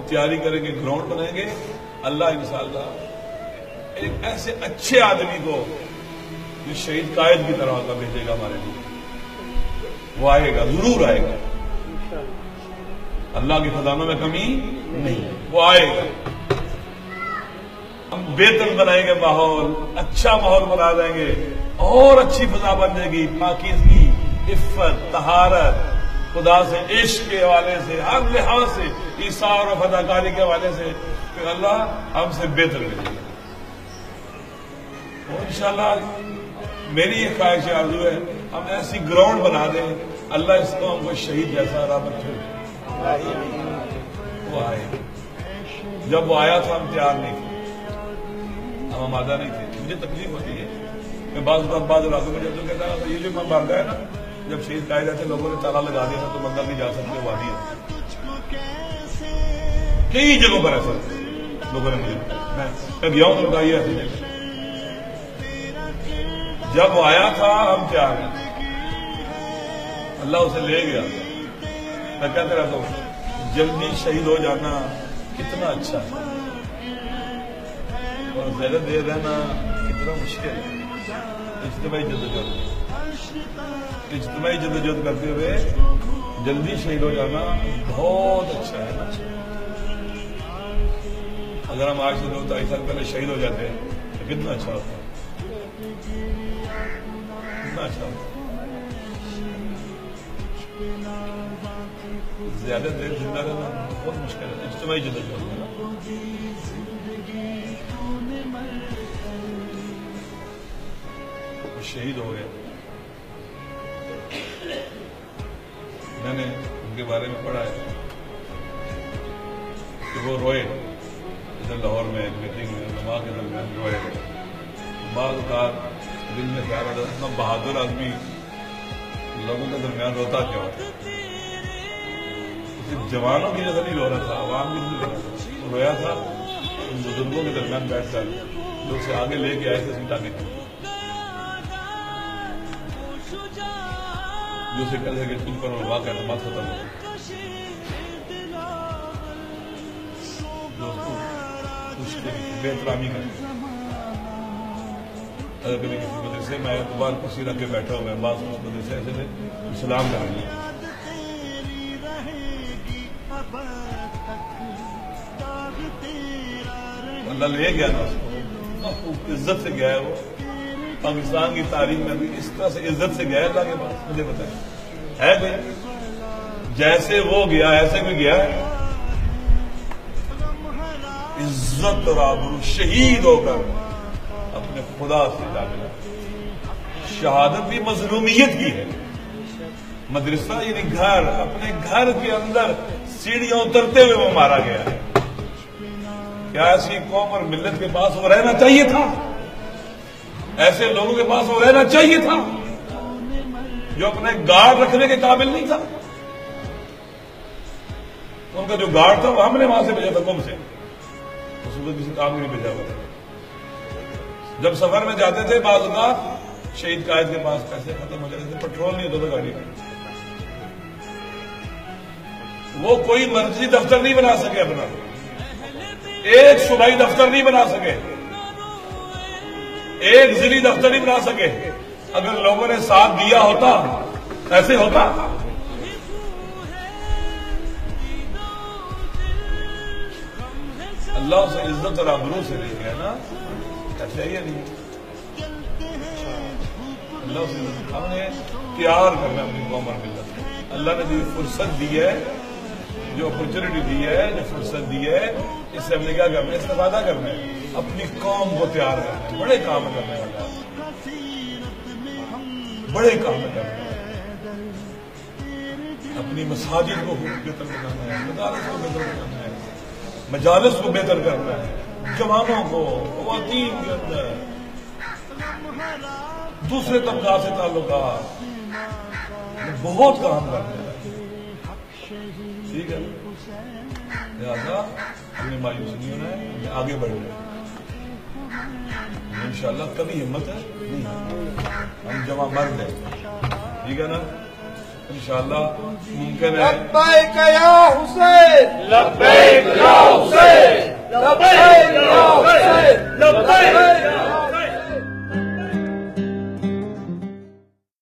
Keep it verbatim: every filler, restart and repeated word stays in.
تیاری کریں گے، گراؤنڈ بنائیں گے، اللہ انشاءاللہ ایک ایسے اچھے آدمی کو جو شہید قائد کی طرح کا بھیجے گا ہمارے لیے، وہ آئے گا، ضرور آئے گا، اللہ کے خزانوں میں کمی نہیں، وہ آئے گا۔ ہم بہتر بنائیں گے ماحول، اچھا ماحول بنا دیں گے، اور اچھی فضا بن جائے گی، پاکیزگی، عفت، طہارت، خدا سے عشق کے حوالے سے، ہر لحاظ سے، ایثار اور فداکاری کے حوالے سے، کہ اللہ ہم سے بہتر کرے گا۔ اور انشاءاللہ میری یہ خواہش آرزو ہے ہم ایسی گراؤنڈ بنا دیں، اللہ اس کو ہم کو شہید جیسا رابط ہو۔ وہ آئے، جب وہ آیا تھا ہم تیار نہیں تھے، ہم آمادہ نہیں تھے۔ مجھے تکلیف ہوتی ہے کہ بعض بعض بعض علاقوں میں جب تو کہتا ہے یہ جو میں بھاگ گیا نا، جب شہید قائد تھے لوگوں نے تالا لگا دیا تھا تو بندہ نہیں جا سکتے، وادی ہے، کئی جگہوں پر ایسا لوگوں نے مجھے میں گیا ہوں تو یہ ایسی جگہ، جب وہ آیا تھا ہم تیار ہیں، اللہ اسے لے گیا۔ میں کہتا رہتا ہوں جلدی شہید ہو جانا کتنا اچھا ہے، اور زیادہ دیر رہنا کتنا مشکل ہے۔ اجتماعی جدوجہد اجتماعی جدوجہد کرتے ہوئے جلدی شہید ہو جانا بہت اچھا ہے۔ اگر ہم آج سے دو ڈھائی سال پہلے شہید ہو جاتے ہیں تو کتنا اچھا ہوتا، کتنا اچھا ہوتا۔ زیادہ دیر زندہ رہنا بہت مشکل ہے، اجتماعی جدوجہد کرنا۔ شہید ہو گئے، میں نے ان کے بارے میں پڑھا ہے کہ وہ روئے، ادھر لاہور میں ایک میٹنگ میں نماز کے درمیان روئے۔ بعض اوقات دل میں خیال آتا اتنا بہادر آدمی لوگوں کے درمیان روتا کیا ہوتا، صرف جوانوں کی جگہ نہیں رو رہا تھا، عوام کی نہیں رو رہا تھا، وہ رویا تھا ان بزرگوں کے درمیان بیٹھ کر جو اسے آگے لے کے آئے تھے سیٹا کے، جو اسے کہتے کہ تم پر واقع ہے نماز ختم ہو، جو اس کو بے احترامی کرتے۔ اگر کبھی کسی مدرسے میں اخبار کسی رکھ کے بیٹھا ہوا ہے، بعض مدرسے ایسے تھے سلام کریں گے، اللہ لے گیا نا اس کو، عزت سے گیا ہے وہ، پاکستان کی تاریخ میں بھی اس طرح سے عزت سے گیا ہے اللہ کے پاس، مجھے بتائیں ہے کوئی؟ جیسے وہ گیا ایسے بھی گیا ہے، عزت اور آبرو، شہید ہو کر اپنے خدا سے جا ملا۔ شہادت بھی مظلومیت کی ہے۔ مدرسہ یعنی گھر، اپنے گھر کے اندر سیڑھیاں اترتے ہوئے وہ مارا گیا ہے۔ کیا ایسی قوم اور ملت کے پاس وہ رہنا چاہیے تھا؟ ایسے لوگوں کے پاس وہ رہنا چاہیے تھا جو اپنے گارڈ رکھنے کے قابل نہیں تھا؟ ان کا جو گارڈ تھا وہ ہم نے وہاں سے بھیجا تھا، قوم سے، اس کو کسی کام نہیں بھیجا ہوا تھا۔ جب سفر میں جاتے تھے بعض اوقات شہید قائد کے پاس پیسے ختم ہو جاتے تھے، پیٹرول نہیں ہوتا تھا گاڑی میں، وہ کوئی مرکزی دفتر نہیں بنا سکے، اپنا ایک صوبائی دفتر نہیں بنا سکے، ایک ضلعی دفتر نہیں بنا سکے۔ اگر لوگوں نے ساتھ دیا ہوتا ایسے ہوتا؟ اللہ سے عزت اور آبرو سے لے گیا نا، ایسا ہی نہیں۔ اللہ سے ہم نے تیار کرنا اپنی قوم اور ملت، اللہ نے جو فرصت دی ہے، جو اپرچونٹی دی ہے، جو فرصت دی ہے، اس سے ہم نے کیا کرنا ہے؟ استفادہ کرنا ہے، اپنی قوم کو تیار کرنا ہے۔ بڑے کام کرنے والا ہے، بڑے کام کرنا ہے، اپنی مساجد کو بہتر کرنا ہے، مدارس کو بہتر کرنا ہے، مجالس کو بہتر کرنا ہے، جوانوں کو، خواتین کے اندر، دوسرے طبقات سے تعلقات، بہت کام کرنا ہے، ٹھیک ہے؟ لہٰذا ہمیں مایوس نہیں ہونا ہے، ہمیں آگے بڑھنا ہے، انشاءاللہ کبھی ہمت ہے نہیں، ہم جمع مرد ہیں، ٹھیک ہے نا؟ انشاءاللہ ممکن ہے لبیک یا حسین، لبیک یا حسین